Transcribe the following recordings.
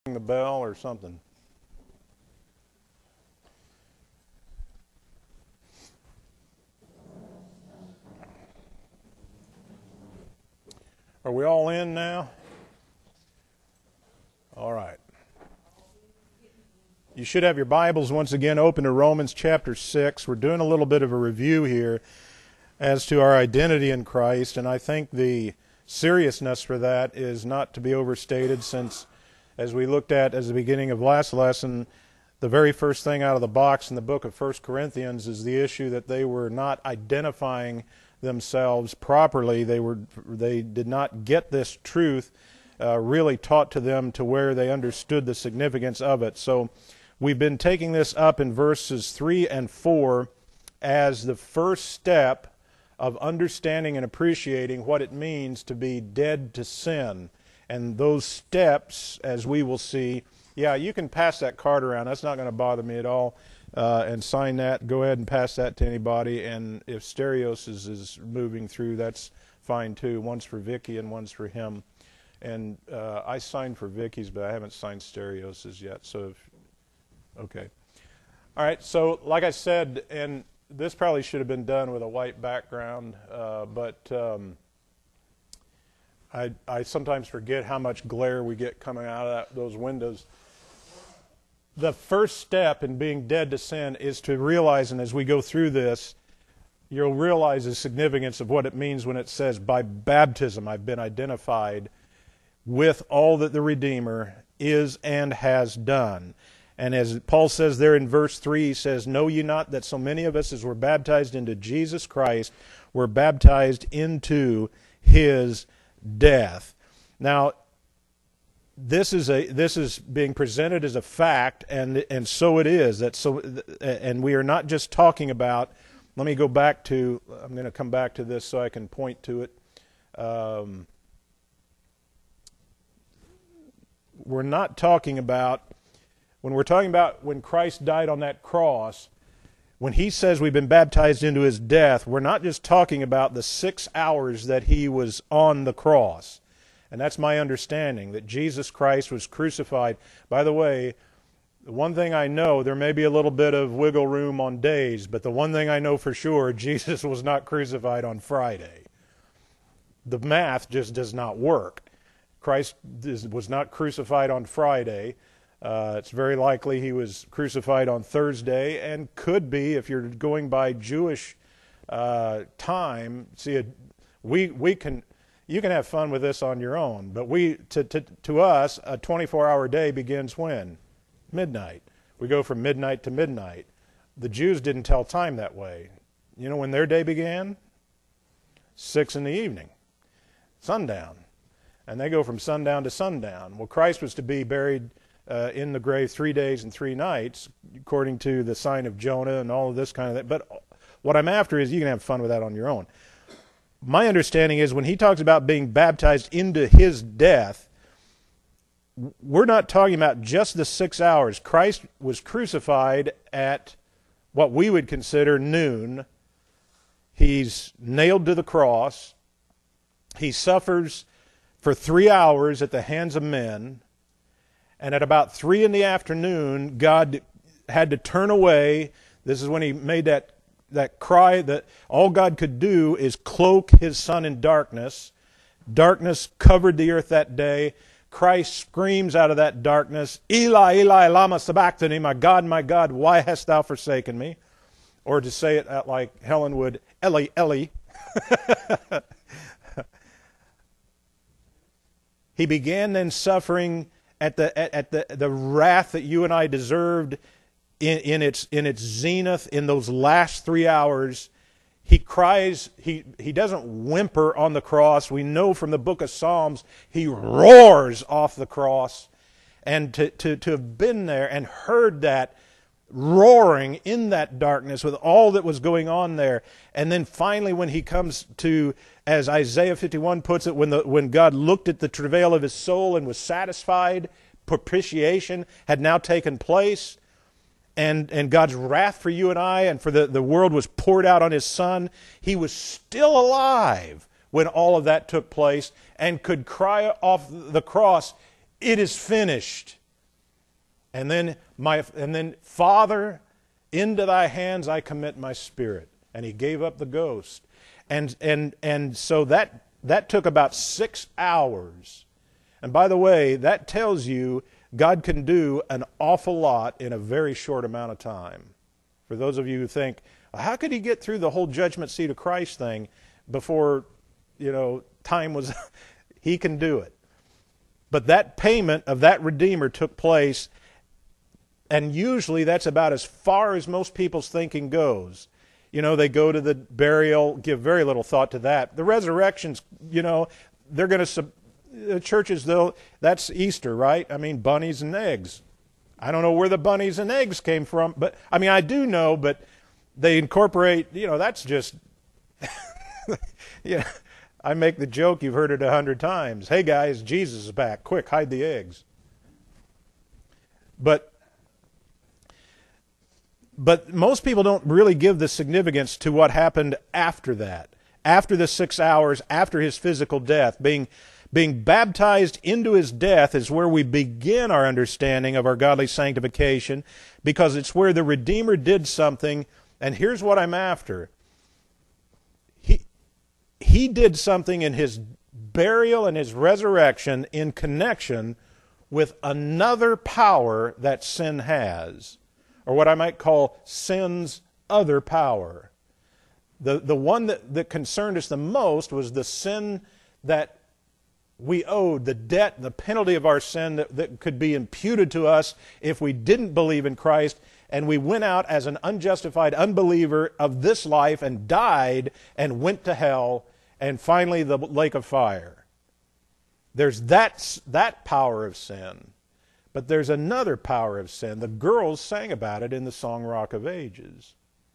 the bell or something. Are we all in now? All right. You should have your Bibles once again open to Romans chapter 6. We're doing a little bit of a review here as to our identity in Christ, and I think the seriousness for that is not to be overstated, since, as we looked at as the beginning of last lesson, the very first thing out of the box in the book of 1 Corinthians is the issue that they were not identifying themselves properly. They did not get this truth really taught to them to where they understood the significance of it. So we've been taking this up in verses 3 and 4 as the first step of understanding and appreciating what it means to be dead to sin. And those steps, as we will see, yeah, you can pass that card around. That's not going to bother me at all. And sign that. Go ahead and pass that to anybody. And if Stereos is moving through, that's fine too. One's for Vicky and one's for him. And I signed for Vicky's, but I haven't signed Stereos's yet. So, okay. All right. So, like I said, and this probably should have been done with a white background, but I sometimes forget how much glare we get coming out of those windows. The first step in being dead to sin is to realize, and as we go through this, you'll realize the significance of what it means when it says, by baptism I've been identified with all that the Redeemer is and has done. And as Paul says there in verse 3, he says, know ye not that so many of us as were baptized into Jesus Christ were baptized into His death. Now, this is being presented as a fact, and so it is. And we are not just talking about. Let me go back to. I'm going to come back to this so I can point to it. We're not talking about when we're talking about when Christ died on that cross. When He says we've been baptized into His death, we're not just talking about the 6 hours that He was on the cross. And that's my understanding, that Jesus Christ was crucified. By the way, the one thing I know, there may be a little bit of wiggle room on days, but the one thing I know for sure, Jesus was not crucified on Friday. The math just does not work. Christ was not crucified on Friday. It's very likely He was crucified on Thursday, and could be, if you're going by Jewish time. See, you can have fun with this on your own, but to us, a 24-hour day begins when? Midnight. We go from midnight to midnight. The Jews didn't tell time that way. You know when their day began? 6 in the evening. Sundown. And they go from sundown to sundown. Well, Christ was to be buried in the grave 3 days and 3 nights, according to the sign of Jonah and all of this kind of thing. But what I'm after is you can have fun with that on your own. My understanding is when he talks about being baptized into His death, we're not talking about just the 6 hours. Christ was crucified at what we would consider noon. He's nailed to the cross. He suffers for 3 hours at the hands of men. And at about 3 in the afternoon, God had to turn away. This is when He made that cry that all God could do is cloak His Son in darkness. Darkness covered the earth that day. Christ screams out of that darkness, Eli, Eli, lama sabachthani, my God, why hast Thou forsaken me? Or to say it like Helen would, Eli, Eli. He began then suffering at the wrath that you and I deserved in its zenith, in those last 3 hours. He cries, he doesn't whimper on the cross. We know from the book of Psalms, He roars off the cross. And to have been there and heard that roaring in that darkness with all that was going on there. And then finally when He comes to, as Isaiah 51 puts it, when God looked at the travail of His soul and was satisfied, propitiation had now taken place. And God's wrath for you and I and for the world was poured out on His Son. He was still alive when all of that took place and could cry off the cross, it is finished. And then Father, into thy hands I commit my spirit. And he gave up the ghost. And so that took about 6 hours. And by the way, that tells you God can do an awful lot in a very short amount of time. For those of you who think, how could he get through the whole judgment seat of Christ thing before, time was... He can do it. But that payment of that Redeemer took place, and usually that's about as far as most people's thinking goes. They go to the burial, give very little thought to that. The resurrections, they're going to... The churches, though, that's Easter, right? I mean, bunnies and eggs. I don't know where the bunnies and eggs came from, but, I do know, but they incorporate, that's just... I make the joke, you've heard it 100 times. Hey guys, Jesus is back. Quick, hide the eggs. But most people don't really give the significance to what happened after that. After the 6 hours, after his physical death, being baptized into his death is where we begin our understanding of our godly sanctification, because it's where the Redeemer did something, and here's what I'm after. He did something in his burial and his resurrection in connection with another power that sin has, or what I might call sin's other power. The one that concerned us the most was the sin that we owed, the debt, the penalty of our sin that could be imputed to us if we didn't believe in Christ, and we went out as an unjustified unbeliever of this life and died and went to hell and finally the lake of fire. There's that power of sin. But there's another power of sin. The girls sang about it in the song Rock of Ages.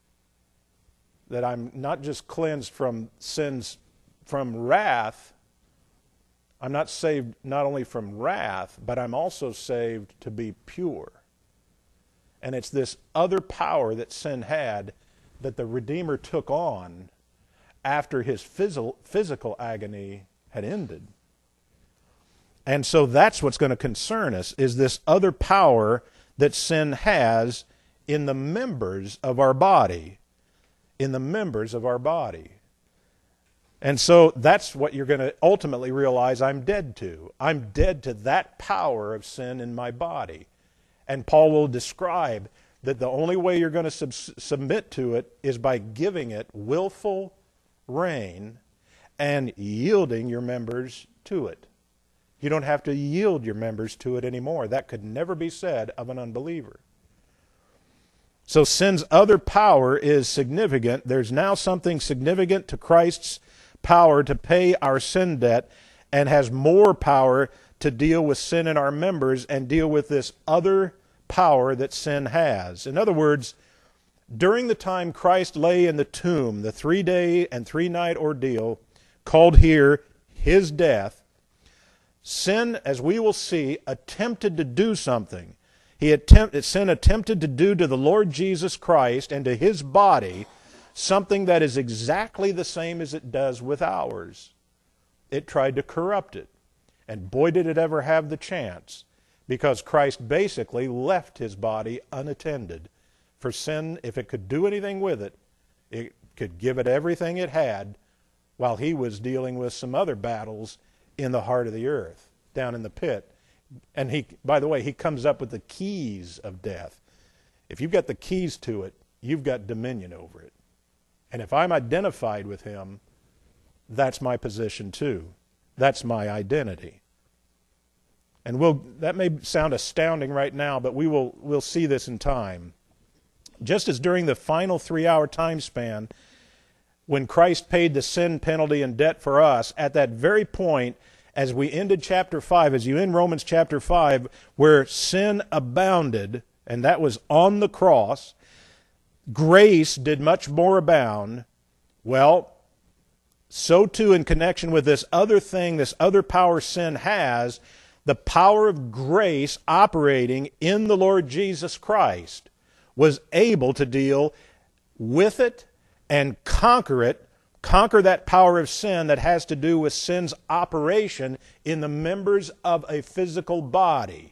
That I'm not just cleansed from sins, from wrath. I'm not saved not only from wrath, but I'm also saved to be pure. And it's this other power that sin had that the Redeemer took on after his physical agony had ended. And so that's what's going to concern us, is this other power that sin has in the members of our body. In the members of our body. And so that's what you're going to ultimately realize I'm dead to. I'm dead to that power of sin in my body. And Paul will describe that the only way you're going to submit to it is by giving it willful reign and yielding your members to it. You don't have to yield your members to it anymore. That could never be said of an unbeliever. So sin's other power is significant. There's now something significant to Christ's power to pay our sin debt, and has more power to deal with sin in our members and deal with this other power that sin has. In other words, during the time Christ lay in the tomb, the 3-day and 3-night ordeal, called here his death, sin, as we will see, attempted to do something. Sin attempted to do to the Lord Jesus Christ and to his body something that is exactly the same as it does with ours. It tried to corrupt it. And boy, did it ever have the chance, because Christ basically left his body unattended. For sin, if it could do anything with it, it could give it everything it had while he was dealing with some other battles in the heart of the earth, down in the pit. And he, by the way, he comes up with the keys of death. If you've got the keys to it, you've got dominion over it. And if I'm identified with him, that's my position too. That's my identity. And that may sound astounding right now, but we'll see this in time. Just as during the final 3-hour time span, when Christ paid the sin penalty and debt for us, at that very point, as we ended chapter 5, as you end Romans chapter 5, where sin abounded, and that was on the cross, grace did much more abound. Well, so too in connection with this other thing, this other power sin has, the power of grace operating in the Lord Jesus Christ was able to deal with it and conquer that power of sin that has to do with sin's operation in the members of a physical body.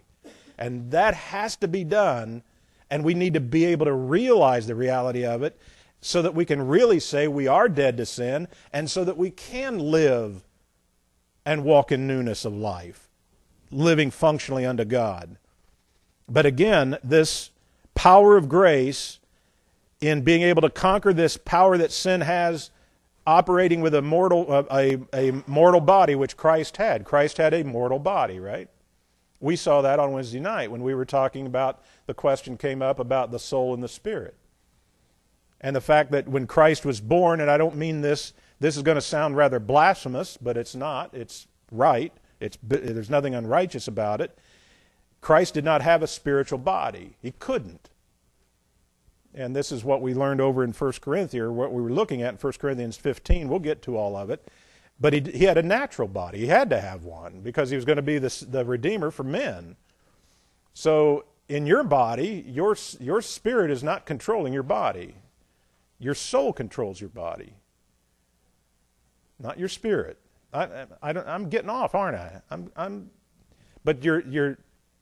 And that has to be done, and we need to be able to realize the reality of it so that we can really say we are dead to sin, and so that we can live and walk in newness of life, living functionally unto God. But again, this power of grace in being able to conquer this power that sin has, operating with a mortal body, which Christ had. Christ had a mortal body, right? We saw that on Wednesday night when we were talking about, the question came up about the soul and the spirit. And the fact that when Christ was born, and I don't mean this is going to sound rather blasphemous, but it's not. It's right. There's nothing unrighteous about it. Christ did not have a spiritual body. He couldn't. And this is what we learned over in 1 Corinthians, or what we were looking at in 1 Corinthians 15. We'll get to all of it. But he had a natural body. He had to have one because he was going to be the Redeemer for men. So in your body, your spirit is not controlling your body. Your soul controls your body, not your spirit. I'm getting off, aren't I? But your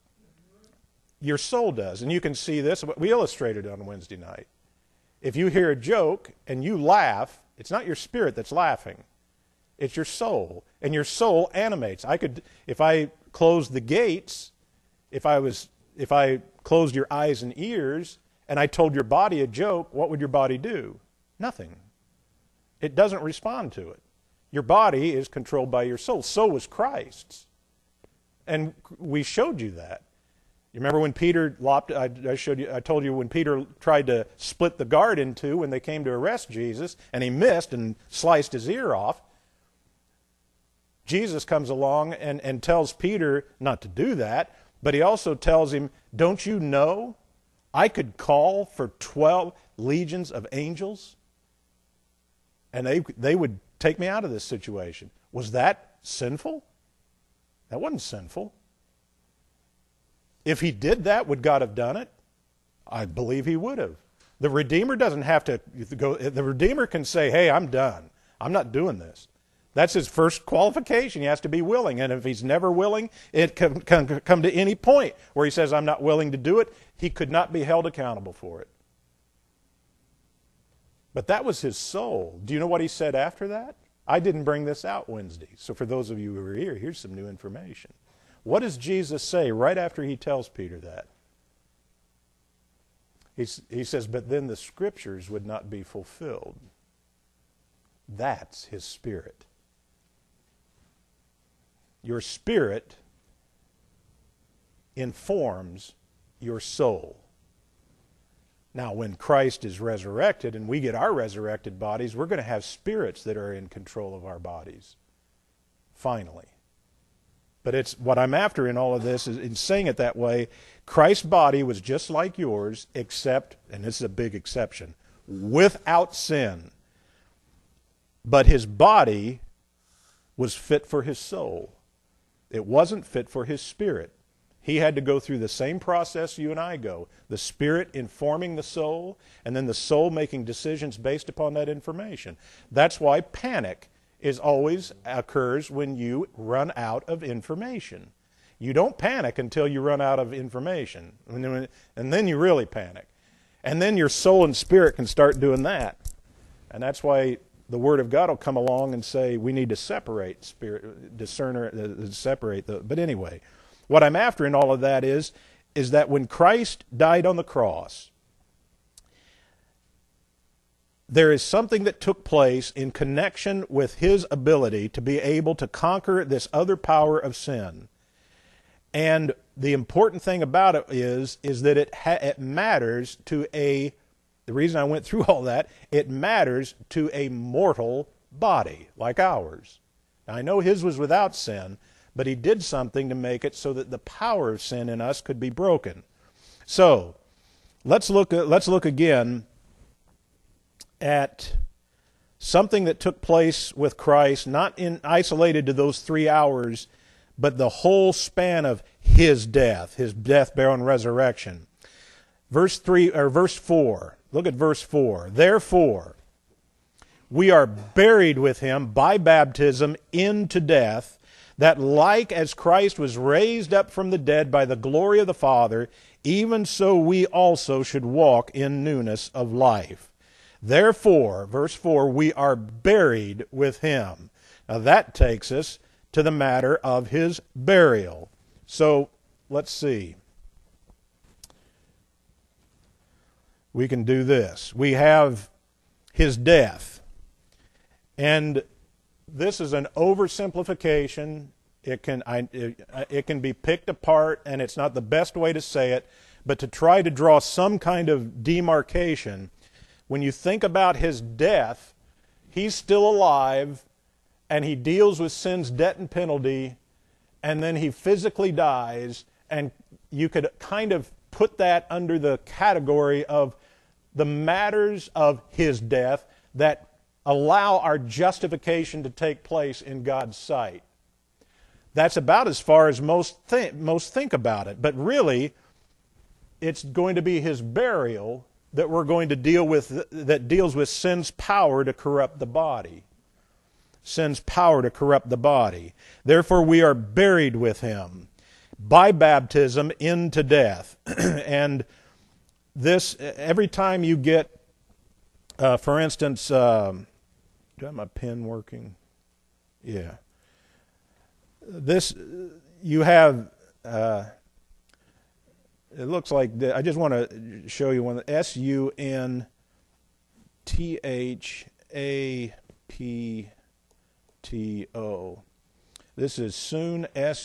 soul does, and you can see this. We illustrated it on Wednesday night. If you hear a joke and you laugh, it's not your spirit that's laughing. It's your soul, and your soul animates. If I closed the gates, if I closed your eyes and ears, and I told your body a joke, what would your body do? Nothing. It doesn't respond to it. Your body is controlled by your soul. So was Christ's. And we showed you that. You remember when Peter I told you when Peter tried to split the guard in two when they came to arrest Jesus, and he missed and sliced his ear off. Jesus comes along and tells Peter not to do that, but he also tells him, don't you know I could call for 12 legions of angels, and they would take me out of this situation. Was that sinful? That wasn't sinful. If he did that, would God have done it? I believe he would have. The Redeemer doesn't have to go. The Redeemer can say, hey, I'm done. I'm not doing this. That's his first qualification. He has to be willing. And if he's never willing, it can come to any point where he says, I'm not willing to do it. He could not be held accountable for it. But that was his soul. Do you know what he said after that? I didn't bring this out Wednesday. So for those of you who are here, here's some new information. What does Jesus say right after he tells Peter that? He says, but then the scriptures would not be fulfilled. That's his spirit. Your spirit informs your soul. Now, when Christ is resurrected and we get our resurrected bodies, we're going to have spirits that are in control of our bodies. Finally. But it's what I'm after in all of this is in saying it that way. Christ's body was just like yours, except, and this is a big exception, without sin. But his body was fit for his soul. It wasn't fit for his spirit. He had to go through the same process you and I go. The spirit informing the soul, and then the soul making decisions based upon that information. That's why panic always occurs when you run out of information. You don't panic until you run out of information. And then you really panic. And then your soul and spirit can start doing that. And that's why the Word of God will come along and say we need to separate spirit, separate the. But anyway, what I'm after in all of that is that when Christ died on the cross, there is something that took place in connection with his ability to be able to conquer this other power of sin. And the important thing about it is that it matters to the reason I went through all that, it matters to a mortal body like ours. Now, I know his was without sin, but he did something to make it so that the power of sin in us could be broken. So, let's look again at something that took place with Christ, not isolated to those 3 hours, but the whole span of his death, burial, and resurrection. Verse 4. Look at verse 4. Therefore, we are buried with him by baptism into death, that like as Christ was raised up from the dead by the glory of the Father, even so we also should walk in newness of life. Therefore, verse 4, we are buried with him. Now that takes us to the matter of his burial. So, let's see. We can do this. We have his death. And this is an oversimplification. It can be picked apart, and it's not the best way to say it, but to try to draw some kind of demarcation. When you think about his death, he's still alive, and he deals with sin's debt and penalty, and then he physically dies, and you could kind of put that under the category of the matters of his death that allow our justification to take place in God's sight. That's about as far as most think about it. But really, it's going to be his burial that we're going to deal with, that deals with sin's power to corrupt the body. Sin's power to corrupt the body. Therefore, we are buried with him by baptism into death. And this, every time you get, for instance, do I have my pen working? Yeah. This, you have, it looks like, I just want to show you one, S-U-N-T-H-A-P-T-O. This is soon,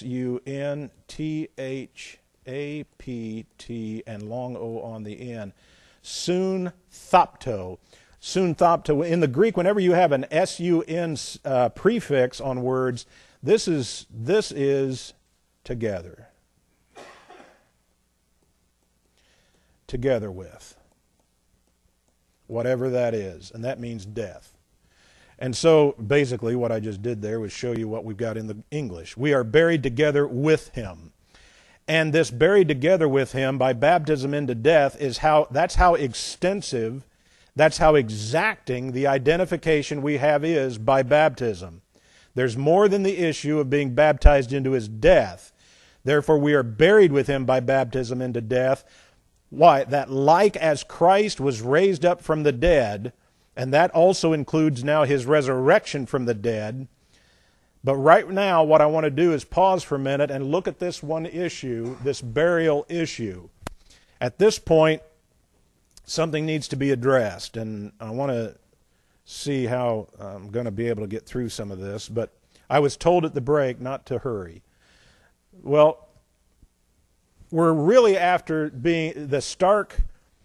S-U-N-T-H-A-P-T, and long O on the end. Soon thopto. Soon thopto. In the Greek, whenever you have an S-U-N prefix on words, this is together. Together with. Whatever that is. And that means death. And so, basically, what I just did there was show you what we've got in the English. We are buried together with him. And this buried together with him by baptism into death that's how extensive, that's how exacting the identification we have is by baptism. There's more than the issue of being baptized into his death. Therefore, we are buried with him by baptism into death. Why? That like as Christ was raised up from the dead, and that also includes now his resurrection from the dead. But right now, what I want to do is pause for a minute and look at this one issue, this burial issue. At this point, something needs to be addressed, and I want to see how I'm going to be able to get through some of this, but I was told at the break not to hurry. Well, we're really after being the stark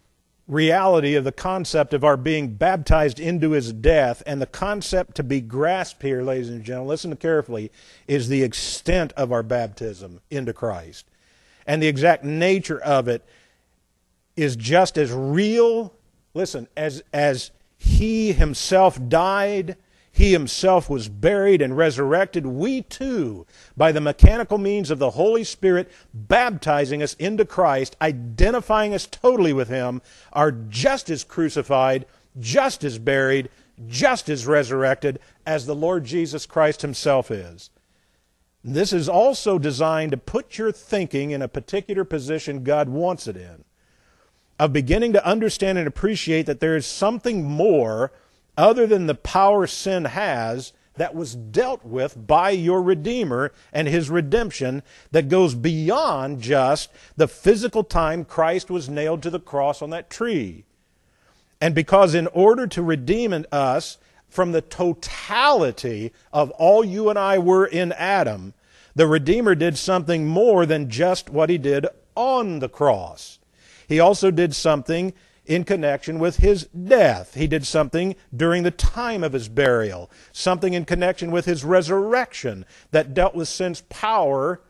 reality of the concept of our being baptized into his death, and the concept to be grasped here, ladies and gentlemen, listen carefully, is the extent of our baptism into Christ. And the exact nature of it is just as real, listen, as he himself died, he himself was buried and resurrected. We too, by the mechanical means of the Holy Spirit, baptizing us into Christ, identifying us totally with him, are just as crucified, just as buried, just as resurrected as the Lord Jesus Christ himself is. This is also designed to put your thinking in a particular position God wants it in, of beginning to understand and appreciate that there is something more other than the power sin has that was dealt with by your Redeemer and his redemption that goes beyond just the physical time Christ was nailed to the cross on that tree. And because in order to redeem us from the totality of all you and I were in Adam, the Redeemer did something more than just what he did on the cross. He also did something in connection with his death. He did something during the time of his burial, something in connection with his resurrection that dealt with sin's power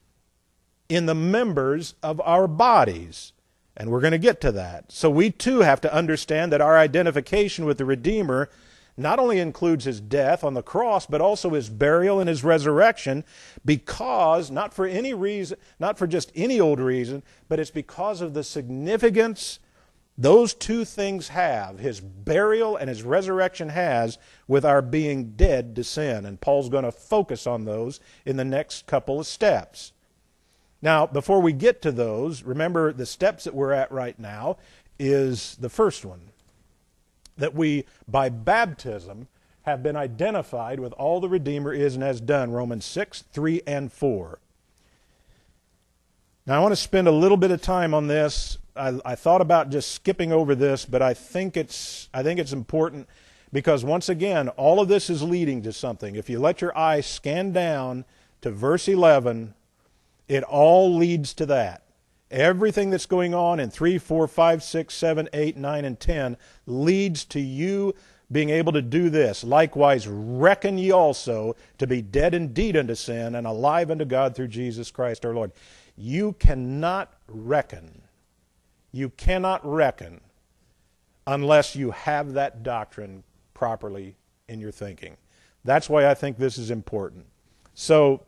in the members of our bodies. And we're going to get to that. So we too have to understand that our identification with the Redeemer not only includes his death on the cross, but also his burial and his resurrection, because, not for any reason, not for just any old reason, but it's because of the significance, Those two things have, his burial and his resurrection has, with our being dead to sin. And Paul's going to focus on those in the next couple of steps. Now, before we get to those, remember the steps that we're at right now is the first one. That we, by baptism, have been identified with all the Redeemer is and has done. Romans 6, 3, and 4. Now, I want to spend a little bit of time on this. I thought about just skipping over this, but I think it's important because, once again, all of this is leading to something. If you let your eye scan down to verse 11, it all leads to that. Everything that's going on in 3, 4, 5, 6, 7, 8, 9, and 10 leads to you being able to do this. Likewise, reckon ye also to be dead indeed unto sin and alive unto God through Jesus Christ our Lord. You cannot reckon. You cannot reckon unless you have that doctrine properly in your thinking. That's why I think this is important. So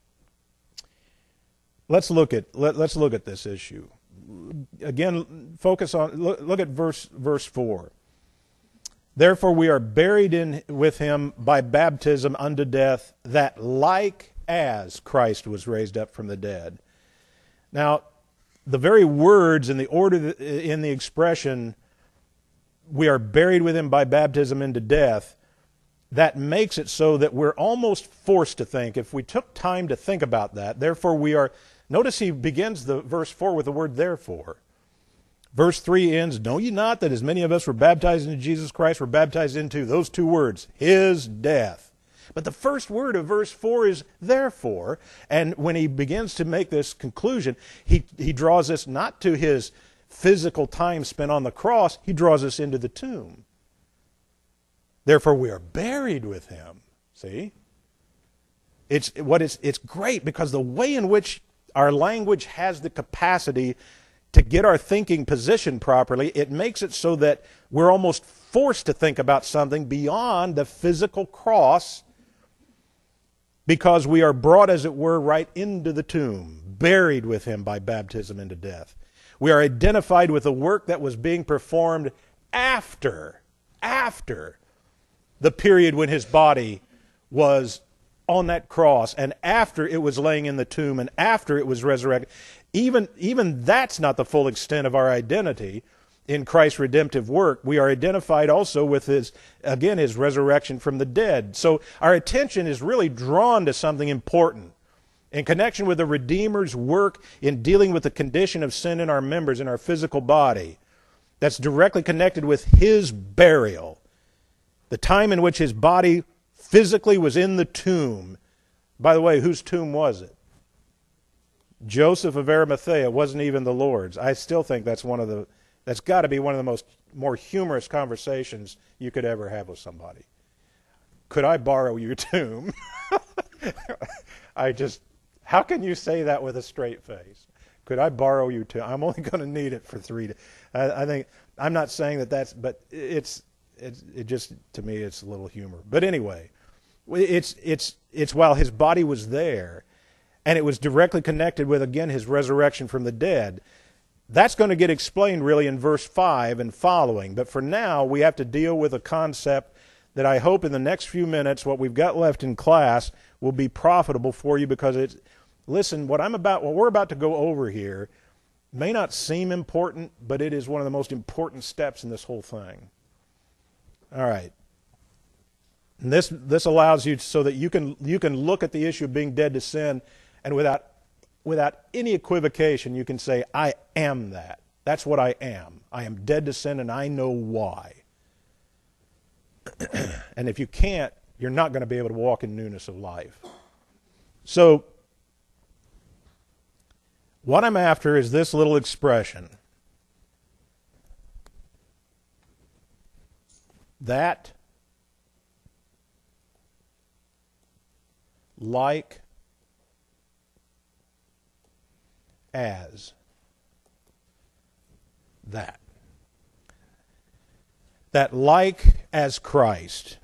let's look at this issue. Again, focus on look at verse 4. Therefore we are buried with him by baptism unto death, that like as Christ was raised up from the dead. Now, the very words and the order in the expression, we are buried with him by baptism into death, that makes it so that we're almost forced to think, if we took time to think about that, therefore we are, notice he begins the verse 4 with the word therefore. Verse 3 ends, know ye not that as many of us were baptized into Jesus Christ were baptized into, those two words, his death. But the first word of verse 4 is therefore, and when he begins to make this conclusion, he draws us not to his physical time spent on the cross, he draws us into the tomb. Therefore we are buried with him. See? It's great because the way in which our language has the capacity to get our thinking positioned properly, it makes it so that we're almost forced to think about something beyond the physical cross, because we are brought, as it were, right into the tomb, buried with him by baptism into death. We are identified with the work that was being performed after the period when his body was on that cross, and after it was laying in the tomb, and after it was resurrected. Even that's not the full extent of our identity in Christ's redemptive work. We are identified also with his resurrection from the dead. So our attention is really drawn to something important in connection with the Redeemer's work in dealing with the condition of sin in our members, in our physical body. That's directly connected with his burial. The time in which his body physically was in the tomb. By the way, whose tomb was it? Joseph of Arimathea. It wasn't even the Lord's. I still think that's got to be one of the more humorous conversations you could ever have with somebody. Could I borrow your tomb? How can you say that with a straight face? Could I borrow your tomb? I'm only going to need it for 3 days. I think, I'm not saying that's, but it just, to me, it's a little humor. But anyway, it's while his body was there, and it was directly connected with, again, his resurrection from the dead. That's going to get explained really in verse 5 and following. But for now, we have to deal with a concept that I hope in the next few minutes, what we've got left in class, will be profitable for you, because listen, what we're about to go over here may not seem important, but it is one of the most important steps in this whole thing. All right. And this allows you so that you can look at the issue of being dead to sin, and without any equivocation, you can say, I am that. That's what I am. I am dead to sin, and I know why. And if you can't, you're not going to be able to walk in newness of life. So, what I'm after is this little expression. That, like as that. That like as Christ.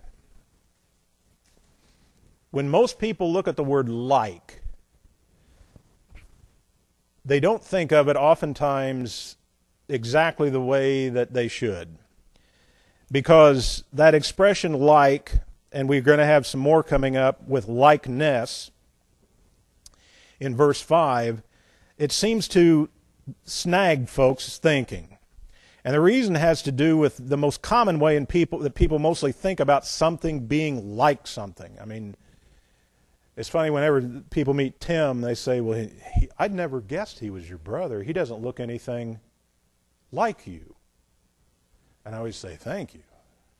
When most people look at the word like, they don't think of it oftentimes exactly the way that they should. Because that expression like, and we're going to have some more coming up with likeness in verse 5, it seems to snag folks' thinking. And the reason has to do with the most common way that people mostly think about something being like something. I mean, it's funny whenever people meet Tim, they say, well, I'd never guessed he was your brother. He doesn't look anything like you. And I always say, thank you.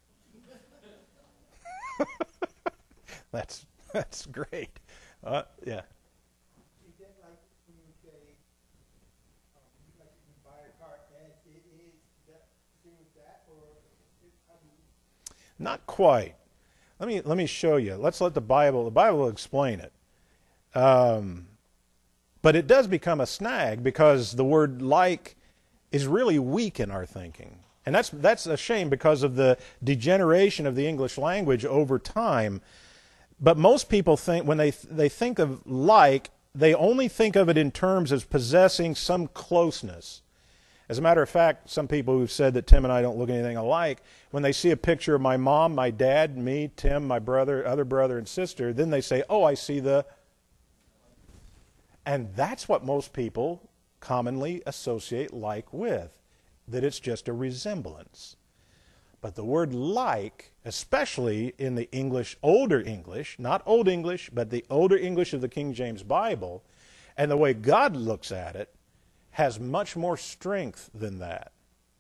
That's great. Yeah. Is that like when you say, like you can buy a car as it is, that same as that, or how do you? Not quite. Let me show you. Let's let the Bible will explain it. But it does become a snag because the word like is really weak in our thinking. And that's a shame because of the degeneration of the English language over time. But most people think, when they think of like, they only think of it in terms of possessing some closeness. As a matter of fact, some people who've said that Tim and I don't look anything alike, when they see a picture of my mom, my dad, me, Tim, my brother, other brother and sister, then they say, oh, I see the... And that's what most people commonly associate like with, that it's just a resemblance. But the word like, especially in the English, older English, not Old English, but the older English of the King James Bible, and the way God looks at it, has much more strength than that.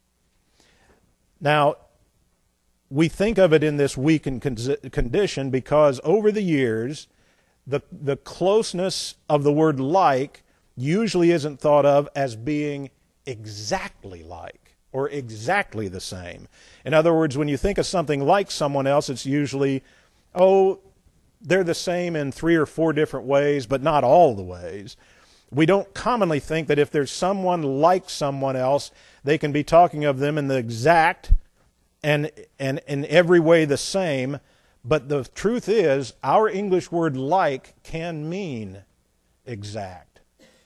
Now, we think of it in this weakened condition because over the years, the closeness of the word like usually isn't thought of as being exactly like or exactly the same. In other words, when you think of something like someone else, it's usually, oh, they're the same in 3 or 4 different ways, but not all the ways. We don't commonly think that if there's someone like someone else, they can be talking of them in the exact and in every way the same. But the truth is, our English word like can mean exact.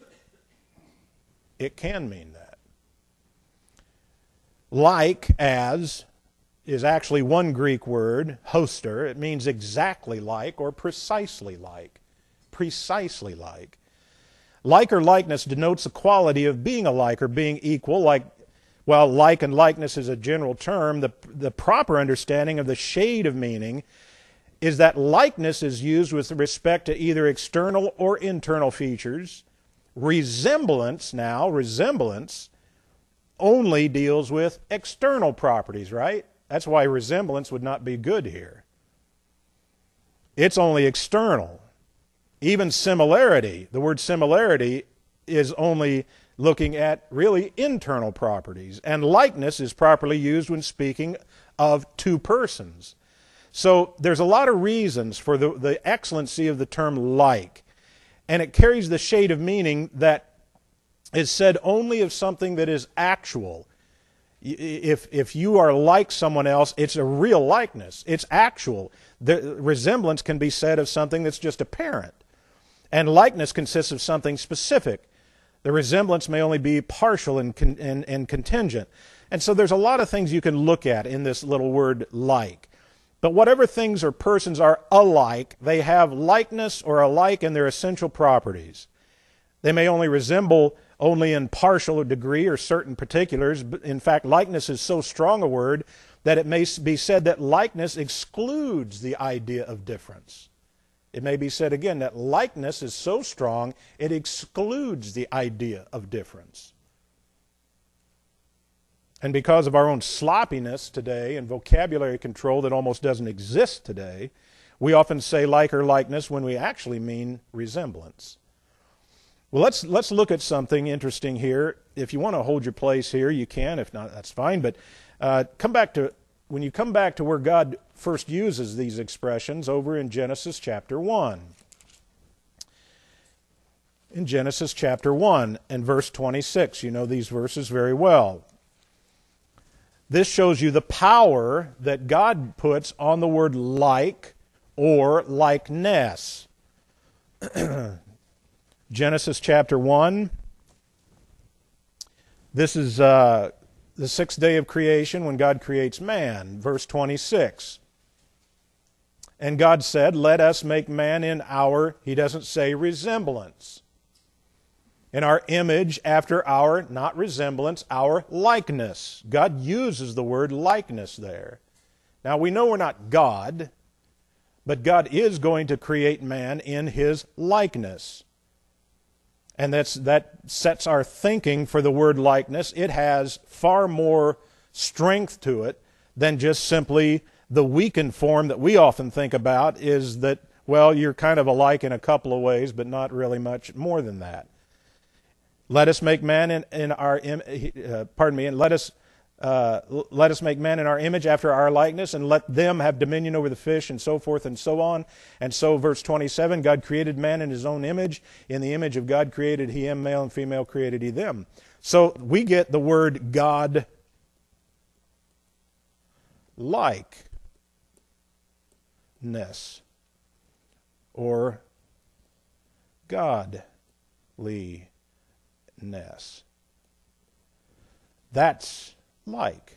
It can mean that. Like as is actually one Greek word, hoster. It means exactly like or precisely like. Precisely like. Like or likeness denotes the quality of being alike or being equal. Like and likeness is a general term, the proper understanding of the shade of meaning is that likeness is used with respect to either external or internal features. Resemblance only deals with external properties, right? That's why resemblance would not be good here. It's only external. Even similarity, the word similarity is only looking at really internal properties. And likeness is properly used when speaking of 2 persons. So there's a lot of reasons for the excellency of the term like. And it carries the shade of meaning that is said only of something that is actual. If you are like someone else, it's a real likeness. It's actual. The resemblance can be said of something that's just apparent. And likeness consists of something specific. The resemblance may only be partial and contingent. And so there's a lot of things you can look at in this little word like. But whatever things or persons are alike, they have likeness or alike in their essential properties. They may only resemble only in partial degree or certain particulars. But in fact, likeness is so strong a word that it may be said that likeness excludes the idea of difference. It may be said again that likeness is so strong it excludes the idea of difference. And because of our own sloppiness today and vocabulary control that almost doesn't exist today, we often say like or likeness when we actually mean resemblance. Well, let's look at something interesting here. If you want to hold your place here, you can. If not, that's fine. But when you come back to where God first uses these expressions over in Genesis chapter 1. In Genesis chapter 1 and verse 26, you know these verses very well. This shows you the power that God puts on the word like or likeness. Genesis chapter 1, This is the sixth day of creation when God creates man. Verse 26. And God said, let us make man in our, he doesn't say resemblance, in our image after our, not resemblance, our likeness. God uses the word likeness there. Now we know we're not God, but God is going to create man in his likeness. And that sets our thinking for the word likeness. It has far more strength to it than just simply the weakened form that we often think about is that, well, you're kind of alike in a couple of ways, but not really much more than that. Let us make man in our and let us make man in our image after our likeness, and let them have dominion over the fish, and so forth and so on. And so, verse 27, God created man in his own image. In the image of God created he him, male and female created he them. So we get the word God likeness or godliness. That's like.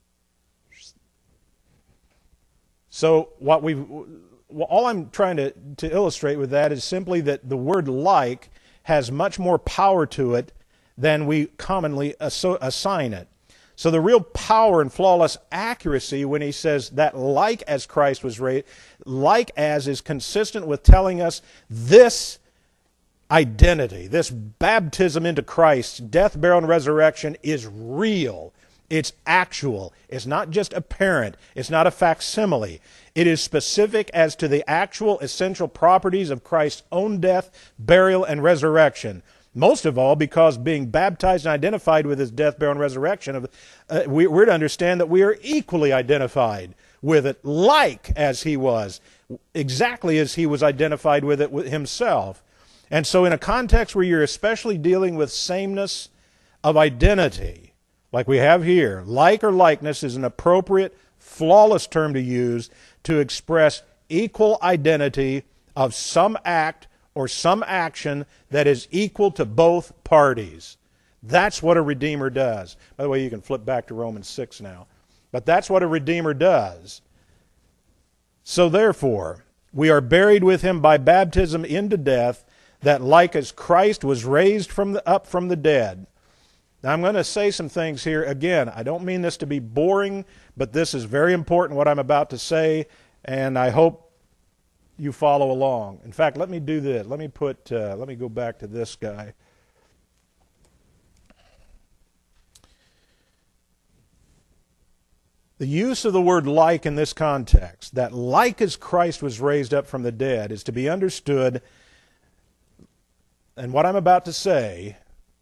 So all I'm trying to illustrate with that is simply that the word like has much more power to it than we commonly assign it. So the real power and flawless accuracy when he says that like as Christ was raised, like as is consistent with telling us this identity, this baptism into Christ's death, burial, and resurrection is real. It's actual. It's not just apparent. It's not a facsimile. It is specific as to the actual essential properties of Christ's own death, burial, and resurrection. Most of all, because being baptized and identified with his death, burial, and resurrection, we're to understand that we are equally identified with it, like as he was, exactly as he was identified with it himself. And so in a context where you're especially dealing with sameness of identity, like we have here, like or likeness is an appropriate, flawless term to use to express equal identity of some act or some action that is equal to both parties. That's what a Redeemer does. By the way, you can flip back to Romans 6 now. But that's what a Redeemer does. So therefore, we are buried with him by baptism into death, that like as Christ was raised up from the dead. Now I'm going to say some things here. Again, I don't mean this to be boring, but this is very important what I'm about to say, and I hope you follow along. In fact, let me do this. Let me go back to this guy. The use of the word like in this context, that like as Christ was raised up from the dead, is to be understood, and what I'm about to say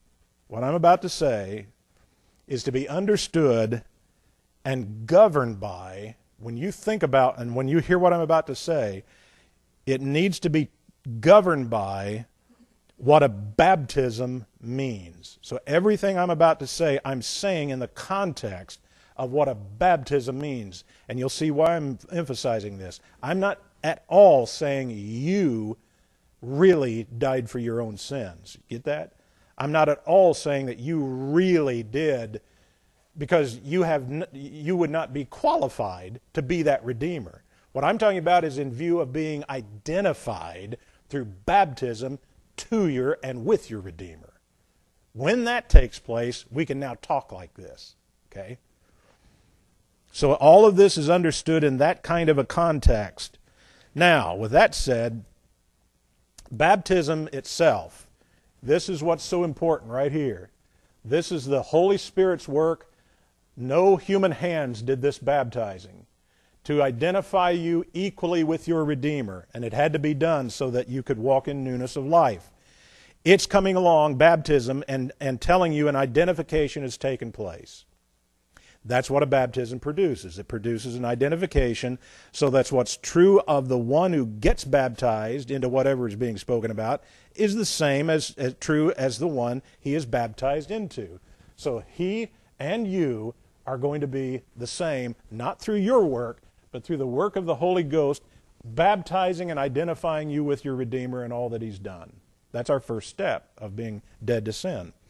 is to be understood and governed by, when you think about and when you hear what I'm about to say, it needs to be governed by what a baptism means. So everything I'm about to say, I'm saying in the context of what a baptism means. And you'll see why I'm emphasizing this. I'm not at all saying you really died for your own sins. Get that? I'm not at all saying that you really did, because you would not be qualified to be that Redeemer. What I'm talking about is in view of being identified through baptism to your and with your Redeemer. When that takes place, we can now talk like this. Okay? So all of this is understood in that kind of a context. Now, with that said, baptism itself, this is what's so important right here. This is the Holy Spirit's work. No human hands did this baptizing, to identify you equally with your Redeemer, and it had to be done so that you could walk in newness of life. It's coming along, baptism, and telling you an identification has taken place. That's what a baptism produces. It produces an identification, so that's what's true of the one who gets baptized into whatever is being spoken about is the same as true as the one he is baptized into. So he and you are going to be the same, not through your work, but through the work of the Holy Ghost, baptizing and identifying you with your Redeemer and all that he's done. That's our first step of being dead to sin.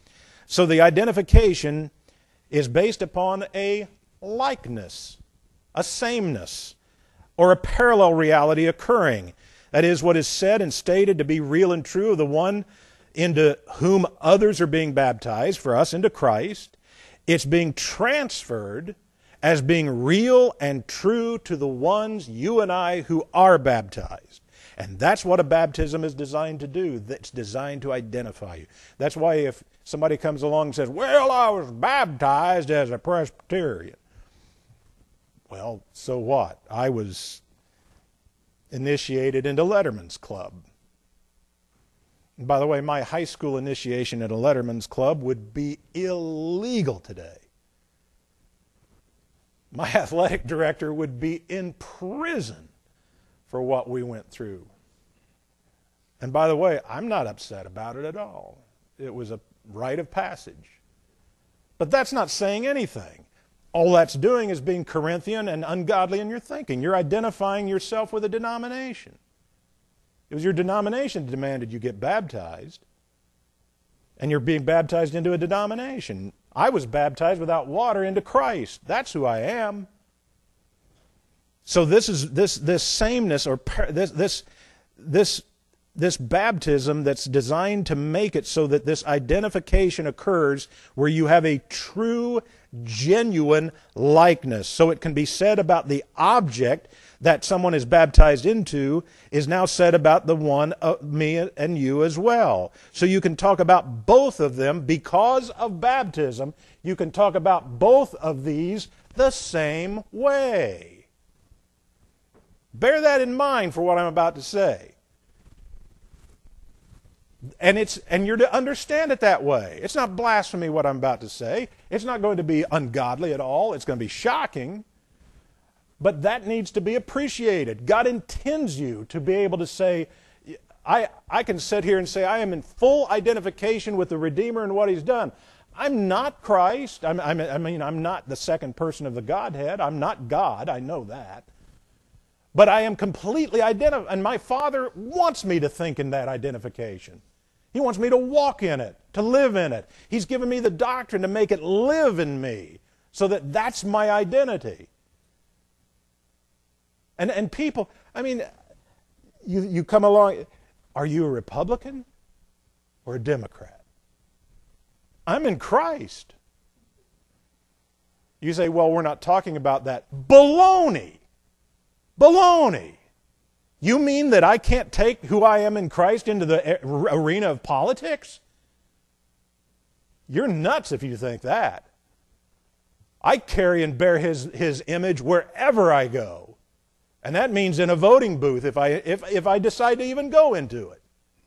So the identification is based upon a likeness, a sameness, or a parallel reality occurring. That is, what is said and stated to be real and true of the one into whom others are being baptized, for us into Christ. It's being transferred as being real and true to the ones, you and I, who are baptized. And that's what a baptism is designed to do. It's designed to identify you. That's why if somebody comes along and says, well, I was baptized as a Presbyterian. Well, so what? I was initiated into Letterman's Club. And by the way, my high school initiation at a Letterman's Club would be illegal today. My athletic director would be in prison for what we went through. And by the way, I'm not upset about it at all. It was a rite of passage. But that's not saying anything. All that's doing is being Corinthian and ungodly in your thinking. You're identifying yourself with a denomination. It was your denomination that demanded you get baptized. And you're being baptized into a denomination. I was baptized without water into Christ. That's who I am. So this is this sameness, or this baptism that's designed to make it so that this identification occurs where you have a true, genuine likeness. So it can be said about the object that someone is baptized into is now said about the one, me and you as well. So you can talk about both of them because of baptism. You can talk about both of these the same way. Bear that in mind for what I'm about to say. And you're to understand it that way. It's not blasphemy what I'm about to say. It's not going to be ungodly at all. It's going to be shocking. But that needs to be appreciated. God intends you to be able to say, I can sit here and say, I am in full identification with the Redeemer and what He's done. I'm not Christ. I'm not the second person of the Godhead. I'm not God. I know that. But I am completely identified. And my Father wants me to think in that identification. He wants me to walk in it, to live in it. He's given me the doctrine to make it live in me so that that's my identity. And people, you come along, are you a Republican or a Democrat? I'm in Christ. You say, well, we're not talking about that. Baloney! Baloney! You mean that I can't take who I am in Christ into the arena of politics? You're nuts if you think that. I carry and bear His image wherever I go. And that means in a voting booth if I decide to even go into it.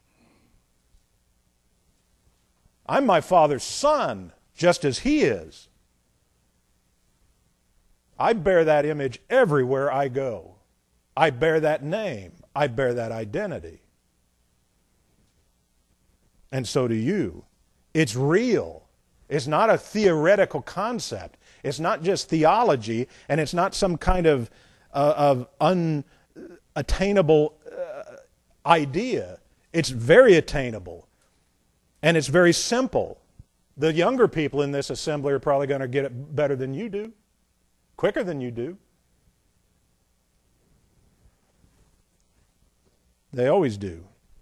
I'm my Father's son, just as He is. I bear that image everywhere I go. I bear that name. I bear that identity. And so do you. It's real. It's not a theoretical concept. It's not just theology, and it's not some kind of unattainable idea. It's very attainable. And it's very simple. The younger people in this assembly are probably going to get it better than you do, quicker than you do. They always do.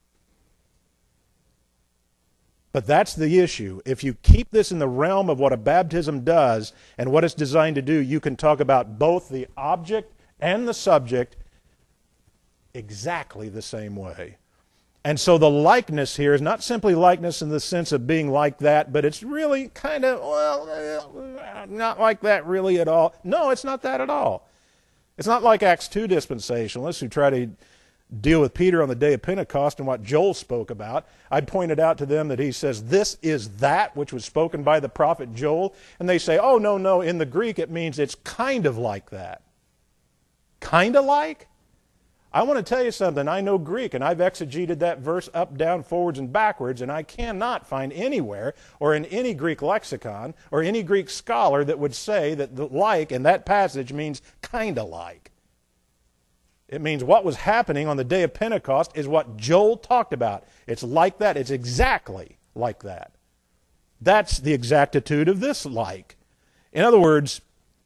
But that's the issue. If you keep this in the realm of what a baptism does and what it's designed to do, you can talk about both the object and the subject exactly the same way. And so the likeness here is not simply likeness in the sense of being like that, but it's really kind of, well, not like that really at all. No, it's not that at all. It's not like Acts 2 dispensationalists who try to deal with Peter on the day of Pentecost and what Joel spoke about. I pointed out to them that he says, this is that which was spoken by the prophet Joel. And they say, oh, no, in the Greek it means it's kind of like that. Kind of like? I want to tell you something. I know Greek, and I've exegeted that verse up, down, forwards, and backwards, and I cannot find anywhere or in any Greek lexicon or any Greek scholar that would say that the like in that passage means kind of like. It means what was happening on the day of Pentecost is what Joel talked about. It's like that. It's exactly like that. That's the exactitude of this like. In other words,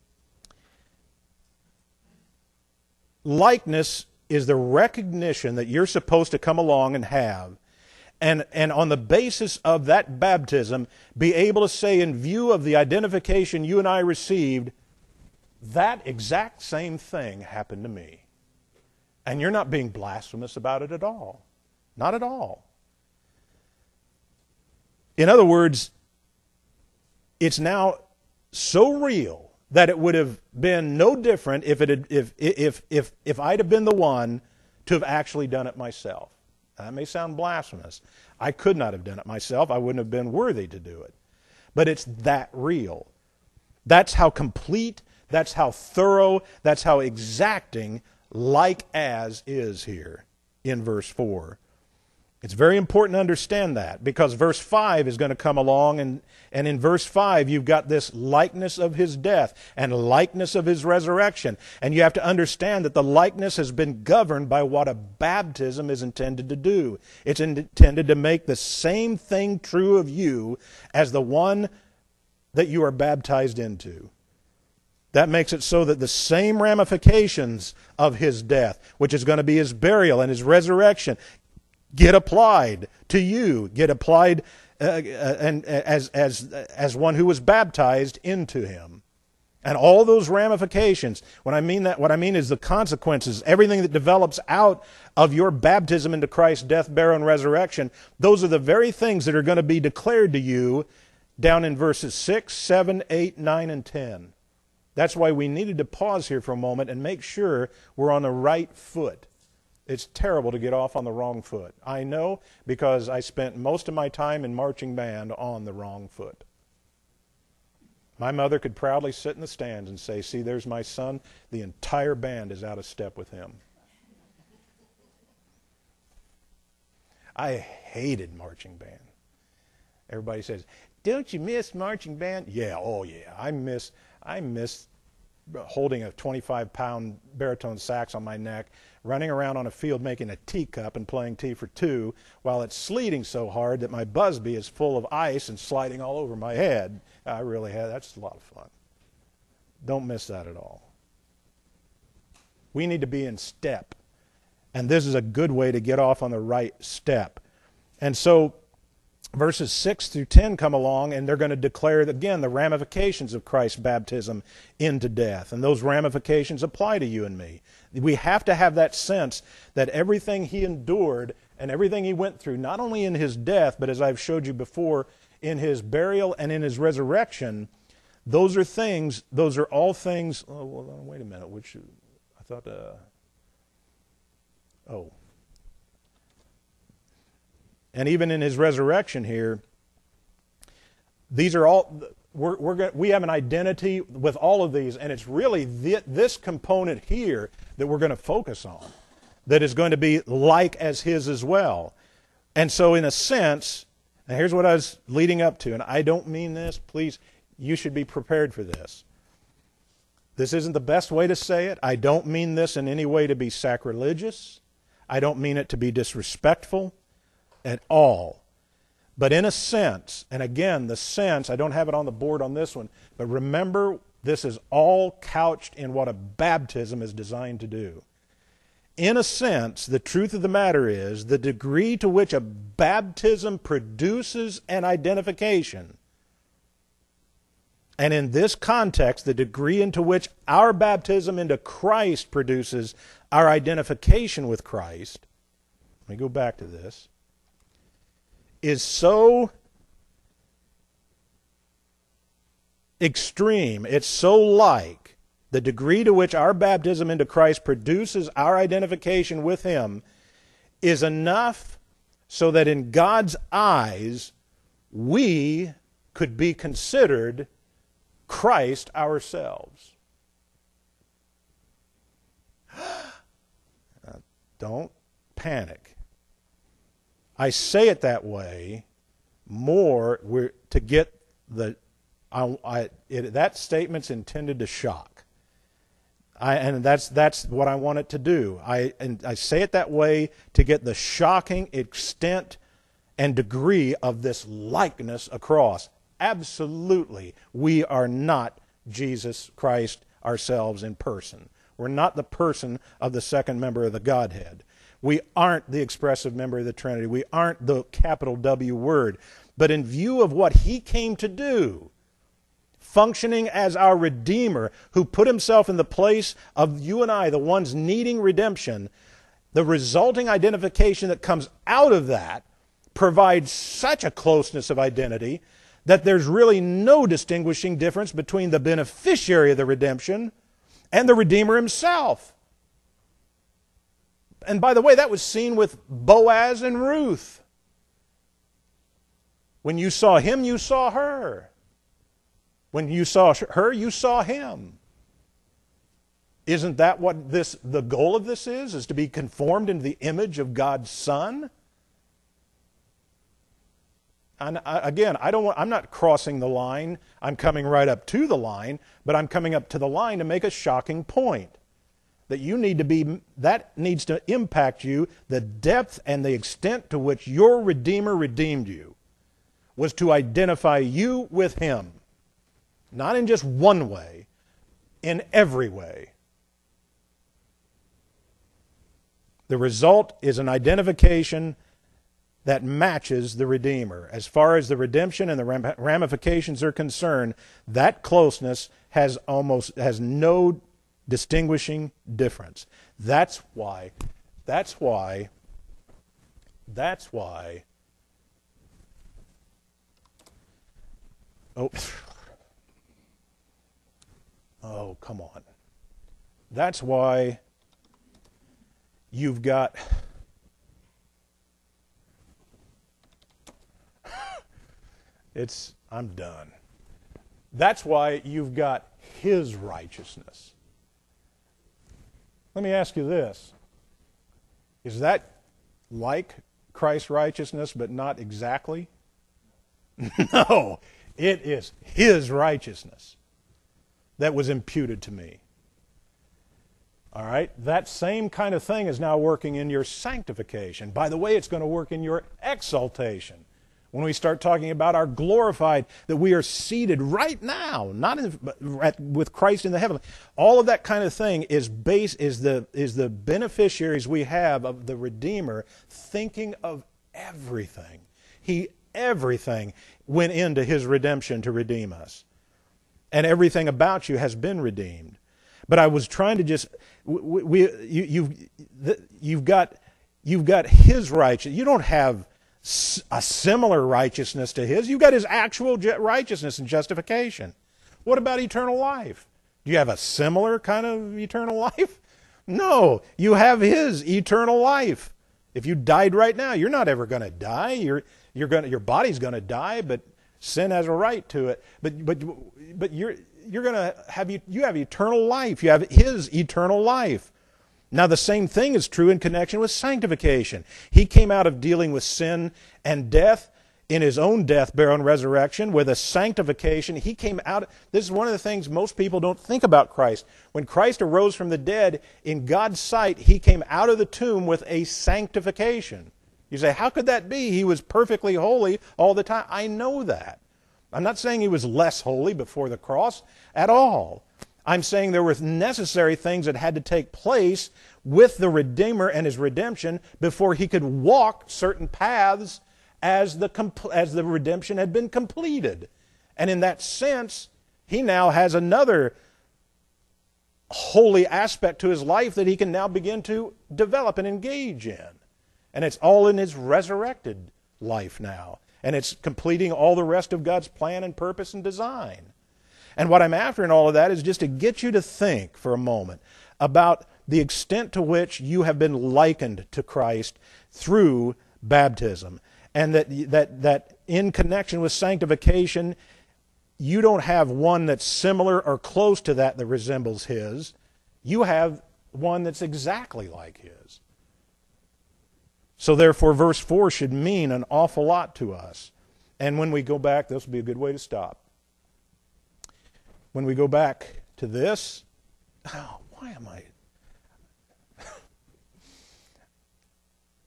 likeness is the recognition that you're supposed to come along and have, and on the basis of that baptism, be able to say, in view of the identification you and I received, that exact same thing happened to me. And you're not being blasphemous about it at all. Not at all. In other words, it's now so real that it would have been no different if I'd have been the one to have actually done it myself. That may sound blasphemous. I could not have done it myself. I wouldn't have been worthy to do it. But it's that real. That's how complete, that's how thorough, that's how exacting like as is here in verse 4. It's very important to understand that, because verse 5 is going to come along, and in verse 5 you've got this likeness of his death and likeness of his resurrection. And you have to understand that the likeness has been governed by what a baptism is intended to do. It's intended to make the same thing true of you as the one that you are baptized into. That makes it so that the same ramifications of his death, which is going to be his burial and his resurrection, get applied to you, get applied and as one who was baptized into him. And all those ramifications, what I mean is the consequences, everything that develops out of your baptism into Christ's death, burial, and resurrection, those are the very things that are going to be declared to you down in verses 6, 7, 8, 9, and 10. That's why we needed to pause here for a moment and make sure we're on the right foot. It's terrible to get off on the wrong foot. I know, because I spent most of my time in marching band on the wrong foot. My mother could proudly sit in the stands and say, "See, there's my son. The entire band is out of step with him." I hated marching band. Everybody says, "Don't you miss marching band?" Yeah, oh yeah. I miss holding a 25-pound baritone sax on my neck, running around on a field making a teacup and playing tea for two while it's sleeting so hard that my busby is full of ice and sliding all over my head. That's a lot of fun. Don't miss that at all. We need to be in step. And this is a good way to get off on the right step. And so verses 6 through 10 come along, and they're going to declare, again, the ramifications of Christ's baptism into death. And those ramifications apply to you and me. We have to have that sense that everything he endured and everything he went through, not only in his death, but as I've showed you before, in his burial and in his resurrection, those are all things. Oh, well, wait a minute. And even in his resurrection here, these are all, we have an identity with all of these, and it's really this component here that we're going to focus on, that is going to be like as his as well. And so in a sense, now here's what I was leading up to, and I don't mean this, please, you should be prepared for this. This isn't the best way to say it. I don't mean this in any way to be sacrilegious. I don't mean it to be disrespectful at all. But in a sense, and again, the sense, I don't have it on the board on this one, but remember, this is all couched in what a baptism is designed to do. In a sense, the truth of the matter is, the degree to which a baptism produces an identification, and in this context, the degree into which our baptism into Christ produces our identification with Christ, let me go back to this, is so extreme, it's so like, the degree to which our baptism into Christ produces our identification with him is enough so that in God's eyes we could be considered Christ ourselves. Don't panic. I say it that way more to get that statement's intended to shock. And that's what I want it to do. I say it that way to get the shocking extent and degree of this likeness across. absolutely, we are not Jesus Christ ourselves in person. We're not the person of the second member of the Godhead. We aren't the expressive member of the Trinity. We aren't the capital W word. But in view of what he came to do, functioning as our Redeemer, who put himself in the place of you and I, the ones needing redemption, the resulting identification that comes out of that provides such a closeness of identity that there's really no distinguishing difference between the beneficiary of the redemption and the Redeemer himself. And by the way, that was seen with Boaz and Ruth. When you saw him, you saw her. When you saw her, you saw him. Isn't that what the goal of this is to be conformed into the image of God's Son? And I'm not crossing the line. I'm coming right up to the line, but I'm coming up to the line to make a shocking point. That needs to impact you, the depth and the extent to which your Redeemer redeemed you was to identify you with him. Not in just one way, in every way. The result is an identification that matches the Redeemer. As far as the redemption and the ramifications are concerned, that closeness has no distinguishing difference. That's why oh, come on. That's why you've got I'm done. That's why you've got his righteousness. Let me ask you this. Is that like Christ's righteousness, but not exactly? No, it is his righteousness that was imputed to me. All right? That same kind of thing is now working in your sanctification. By the way, it's going to work in your exaltation. When we start talking about our glorified, that we are seated right now, with Christ in the heaven. All of that kind of thing is the beneficiaries we have of the Redeemer thinking of everything. Everything went into his redemption to redeem us. And everything about you has been redeemed. But I was trying to you've got his righteousness. You don't have a similar righteousness to his. You've got his actual righteousness and justification. What about eternal life? Do you have a similar kind of eternal life? No, you have his eternal life. If you died right now, you're not ever going to die. Your body's going to die, but sin has a right to it. But you're going to have you have eternal life. You have his eternal life. Now, the same thing is true in connection with sanctification. He came out of dealing with sin and death in his own death, burial, and resurrection with a sanctification. He came out. This is one of the things most people don't think about Christ. When Christ arose from the dead, in God's sight, he came out of the tomb with a sanctification. You say, how could that be? He was perfectly holy all the time. I know that. I'm not saying he was less holy before the cross at all. I'm saying there were necessary things that had to take place with the Redeemer and his redemption before he could walk certain paths as the redemption had been completed. And in that sense, he now has another holy aspect to his life that he can now begin to develop and engage in. And it's all in his resurrected life now. And it's completing all the rest of God's plan and purpose and design. And what I'm after in all of that is just to get you to think for a moment about the extent to which you have been likened to Christ through baptism. And that in connection with sanctification, you don't have one that's similar or close to that resembles his. You have one that's exactly like his. So therefore, verse 4 should mean an awful lot to us. And when we go back, this will be a good way to stop. When we go back to this, why am I?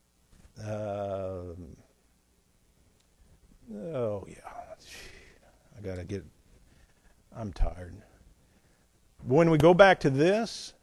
Oh, yeah. I'm tired. When we go back to this,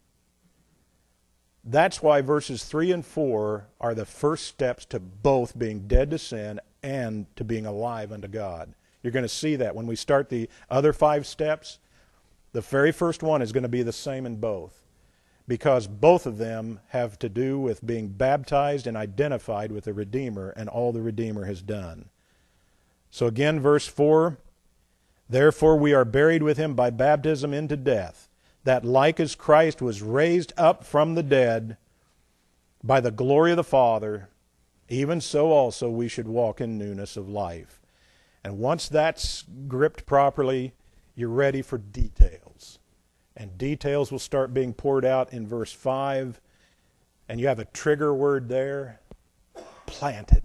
that's why verses 3 and 4 are the first steps to both being dead to sin and to being alive unto God. You're going to see that when we start the other 5 steps. The very first one is going to be the same in both, because both of them have to do with being baptized and identified with the Redeemer and all the Redeemer has done. So again, verse 4, therefore we are buried with him by baptism into death, that like as Christ was raised up from the dead by the glory of the Father, even so also we should walk in newness of life. And once that's gripped properly, you're ready for details. And details will start being poured out in verse 5. And you have a trigger word there, planted.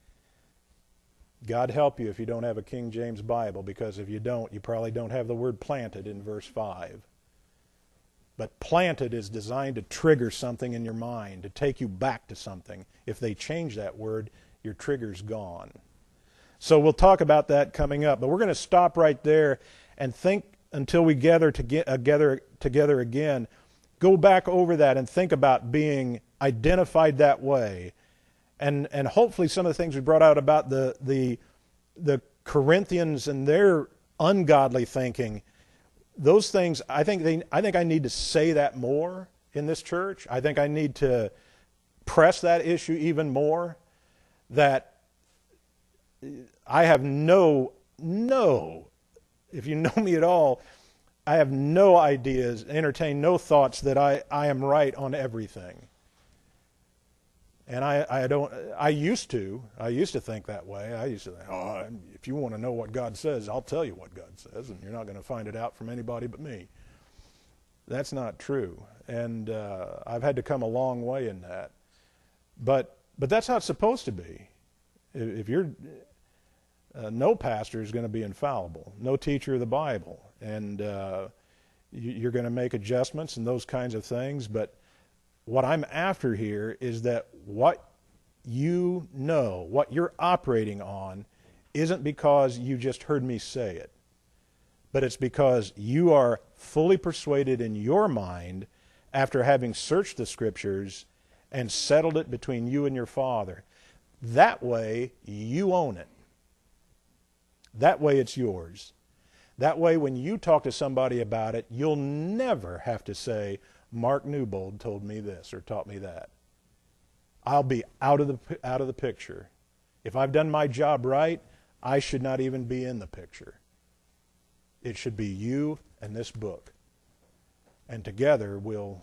God help you if you don't have a King James Bible, because if you don't, you probably don't have the word planted in verse 5. But planted is designed to trigger something in your mind, to take you back to something. If they change that word, your trigger's gone. So we'll talk about that coming up. But we're going to stop right there and think until we gather together again. Go back over that and think about being identified that way. And hopefully some of the things we brought out about the Corinthians and their ungodly thinking, those things, I think I need to say that more in this church. I think I need to press that issue even more, that I have no, if you know me at all, I have no ideas, entertain no thoughts that I am right on everything. And I used to think that way. I used to think, if you want to know what God says, I'll tell you what God says, and you're not going to find it out from anybody but me. That's not true. And I've had to come a long way in that. But that's how it's supposed to be. If you're, no pastor is going to be infallible. No teacher of the Bible. And you're going to make adjustments and those kinds of things, but what I'm after here is that what you know, what you're operating on, isn't because you just heard me say it, but it's because you are fully persuaded in your mind after having searched the Scriptures and settled it between you and your Father. That way, you own it. That way, it's yours. That way, when you talk to somebody about it, you'll never have to say, Mark Newbold told me this or taught me that. I'll be out of the picture. If I've done my job right, I should not even be in the picture. It should be you and this book. And together we'll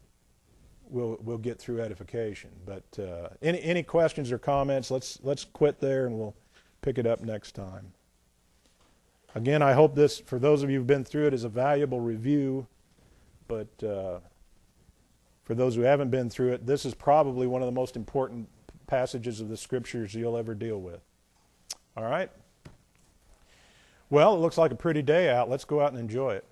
get through edification. But any questions or comments, let's quit there and we'll pick it up next time. Again, I hope this, for those of you who've been through it, is a valuable review. But for those who haven't been through it, this is probably one of the most important passages of the Scriptures you'll ever deal with. All right? Well, it looks like a pretty day out. Let's go out and enjoy it.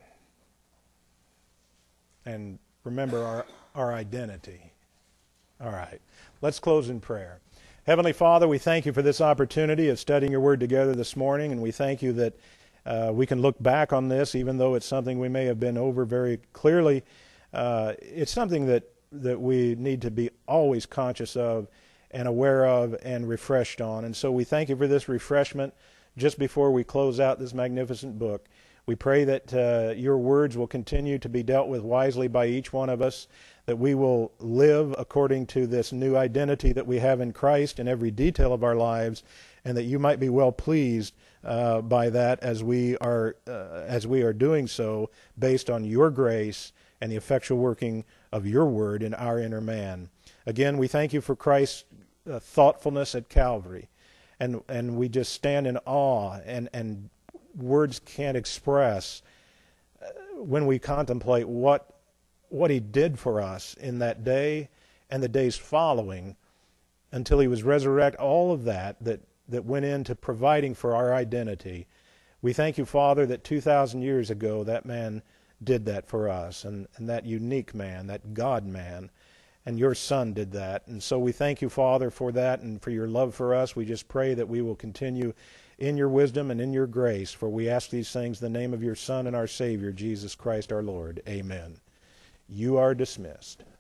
And remember our identity. All right. Let's close in prayer. Heavenly Father, we thank you for this opportunity of studying your Word together this morning, and we thank you that we can look back on this, even though it's something we may have been over very clearly. It's something that we need to be always conscious of and aware of and refreshed on. And so we thank you for this refreshment just before we close out this magnificent book. We pray that your words will continue to be dealt with wisely by each one of us, that we will live according to this new identity that we have in Christ in every detail of our lives, and that you might be well pleased by that as we are doing so based on your grace and the effectual working of your word in our inner man. Again, we thank you for Christ's thoughtfulness at Calvary, and we just stand in awe, and words can't express when we contemplate what he did for us in that day and the days following until he was resurrected, all of that went into providing for our identity. We thank you, Father, that 2,000 years ago that man did that for us, and that unique man, that God man. And your Son did that. And so we thank you, Father, for that and for your love for us. We just pray that we will continue in your wisdom and in your grace. For we ask these things in the name of your Son and our Savior, Jesus Christ our Lord. Amen. You are dismissed.